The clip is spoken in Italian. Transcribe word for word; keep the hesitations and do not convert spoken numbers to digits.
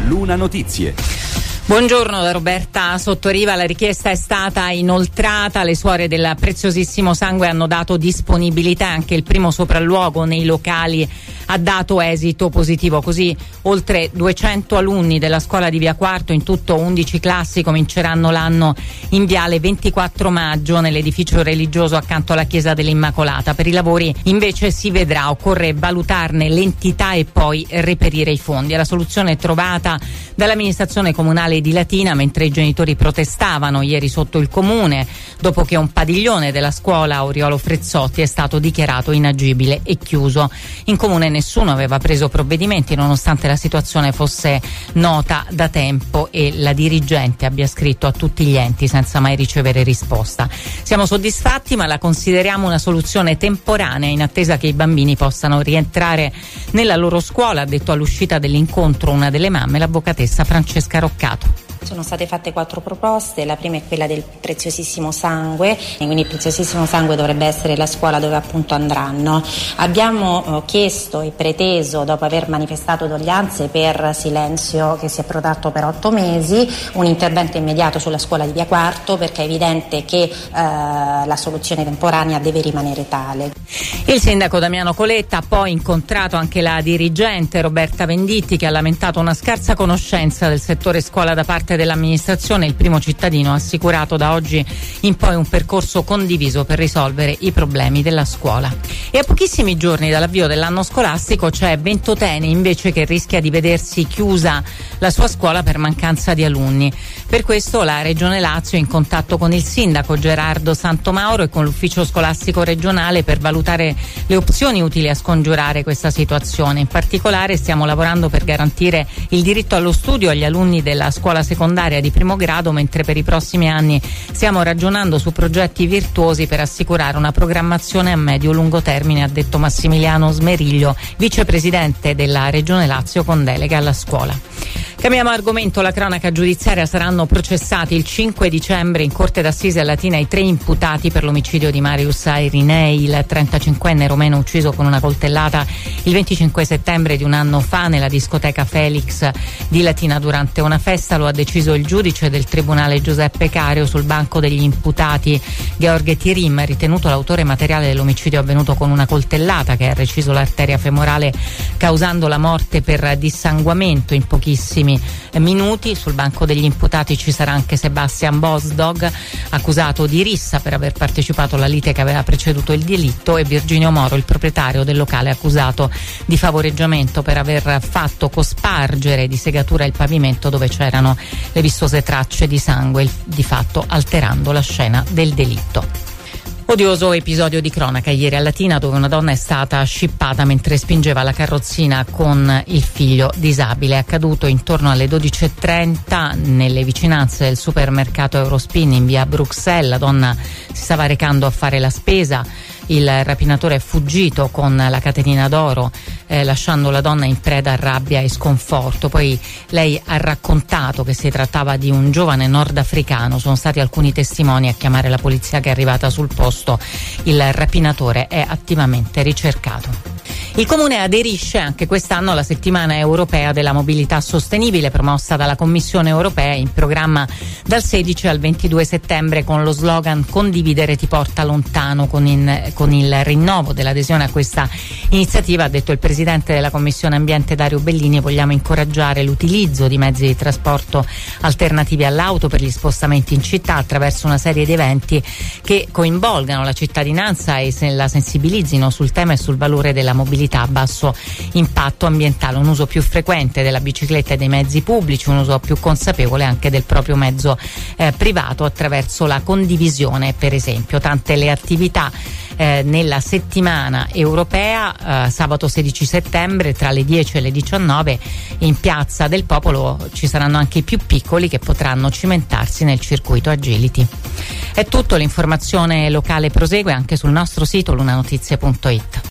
Luna Notizie. Buongiorno da Roberta Sottoriva. La richiesta è stata inoltrata, le suore del preziosissimo sangue hanno dato disponibilità, anche il primo sopralluogo nei locali ha dato esito positivo, così oltre duecento alunni della scuola di Via Quarto, in tutto undici classi, cominceranno l'anno in viale ventiquattro maggio nell'edificio religioso accanto alla chiesa dell'Immacolata. Per i lavori invece si vedrà, occorre valutarne l'entità e poi reperire i fondi. È la soluzione trovata dall'amministrazione comunale di Latina mentre i genitori protestavano ieri sotto il comune dopo che un padiglione della scuola Oriolo Frezzotti è stato dichiarato inagibile e chiuso. In comune nessuno aveva preso provvedimenti nonostante la situazione fosse nota da tempo e la dirigente abbia scritto a tutti gli enti senza mai ricevere risposta. Siamo soddisfatti, ma la consideriamo una soluzione temporanea in attesa che i bambini possano rientrare nella loro scuola, ha detto all'uscita dell'incontro una delle mamme, l'avvocatessa Francesca Roccato. Sono state fatte quattro proposte, la prima è quella del preziosissimo sangue, quindi il preziosissimo sangue dovrebbe essere la scuola dove appunto andranno. Abbiamo eh, chiesto e preteso, dopo aver manifestato doglianze per silenzio che si è protratto per otto mesi, un intervento immediato sulla scuola di Via Quarto, perché è evidente che eh, la soluzione temporanea deve rimanere tale. Il sindaco Damiano Coletta ha poi incontrato anche la dirigente Roberta Venditti, che ha lamentato una scarsa conoscenza del settore scuola da parte dell'amministrazione. Il primo cittadino ha assicurato da oggi in poi un percorso condiviso per risolvere i problemi della scuola. E a pochissimi giorni dall'avvio dell'anno scolastico c'è Ventotene invece che rischia di vedersi chiusa la sua scuola per mancanza di alunni. Per questo la Regione Lazio è in contatto con il sindaco Gerardo Santomauro e con l'ufficio scolastico regionale per valutare le opzioni utili a scongiurare questa situazione. In particolare stiamo lavorando per garantire il diritto allo studio agli alunni della scuola secondaria di primo grado, mentre per i prossimi anni stiamo ragionando su progetti virtuosi per assicurare una programmazione a medio-lungo termine, ha detto Massimiliano Smeriglio, vicepresidente della Regione Lazio con delega alla scuola. Cambiamo argomento, la cronaca giudiziaria. Saranno processati il cinque dicembre in Corte d'Assise a Latina i tre imputati per l'omicidio di Marius Airinei, il trentacinquenne romeno ucciso con una coltellata il venticinque settembre di un anno fa nella discoteca Felix di Latina durante una festa. Lo ha deciso il giudice del Tribunale Giuseppe Cario. Sul banco degli imputati Gheorghe Tirim, ritenuto l'autore materiale dell'omicidio avvenuto con una coltellata che ha reciso l'arteria femorale causando la morte per dissanguamento in pochissimi minuti. Sul banco degli imputati ci sarà anche Sebastian Bosdog, accusato di rissa per aver partecipato alla lite che aveva preceduto il delitto, e Virginio Moro, il proprietario del locale, accusato di favoreggiamento per aver fatto cospargere di segatura il pavimento dove c'erano le vistose tracce di sangue, di fatto alterando la scena del delitto. Odioso episodio di cronaca ieri a Latina, dove una donna è stata scippata mentre spingeva la carrozzina con il figlio disabile. È accaduto intorno alle dodici e trenta nelle vicinanze del supermercato Eurospin in via Bruxelles. La donna si stava recando a fare la spesa. Il rapinatore è fuggito con la catenina d'oro, eh, lasciando la donna in preda a rabbia e sconforto. Poi lei ha raccontato che si trattava di un giovane nordafricano. Sono stati alcuni testimoni a chiamare la polizia, che è arrivata sul posto. Il rapinatore è attivamente ricercato. Il Comune aderisce anche quest'anno alla settimana europea della mobilità sostenibile promossa dalla Commissione europea, in programma dal sedici al ventidue settembre con lo slogan "Condividere ti porta lontano". Con, in, con il rinnovo dell'adesione a questa iniziativa, ha detto il Presidente della Commissione Ambiente Dario Bellini, vogliamo incoraggiare l'utilizzo di mezzi di trasporto alternativi all'auto per gli spostamenti in città attraverso una serie di eventi che coinvolgano la cittadinanza e se la sensibilizzino sul tema e sul valore della mobilità a basso impatto ambientale, un uso più frequente della bicicletta e dei mezzi pubblici, un uso più consapevole anche del proprio mezzo eh, privato attraverso la condivisione, per esempio. Tante le attività eh, nella settimana europea. eh, sabato sedici settembre tra le dieci e le diciannove in Piazza del Popolo ci saranno anche i più piccoli che potranno cimentarsi nel circuito Agility. È tutto, l'informazione locale prosegue anche sul nostro sito lunanotizie punto it.